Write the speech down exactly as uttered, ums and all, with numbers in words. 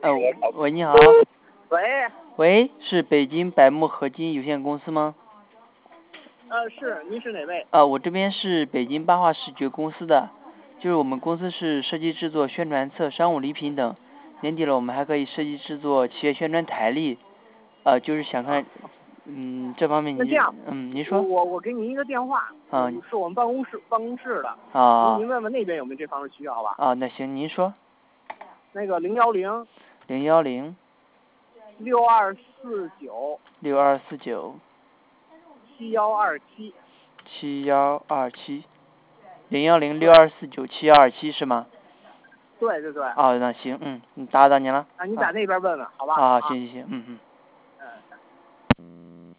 呃，喂，你好。 喂。 喂，是北京百慕合金有限公司吗？ 呃，是，您是哪位？ 啊，我这边是北京八化视觉公司的，就是我们公司是设计制作宣传册、商务礼品等，年底了我们还可以设计制作企业宣传台历，呃，就是想看，嗯，这方面你， 那这样， 嗯，您说。 我我我给您一个电话， 啊。 是我们办公室办公室的。 啊。 您您问问那边有没有这方面需要，好吧？ 啊，那行，您说。 那个零幺零。 零幺零。 六二四九。 六二四九。 七幺二七。 七幺二七。零幺零六二四九七幺二七是吗？ 对对对。 哦，那行，嗯，打扰到您了。 啊，你在那边问问，好吧？ 啊，行行行，嗯嗯。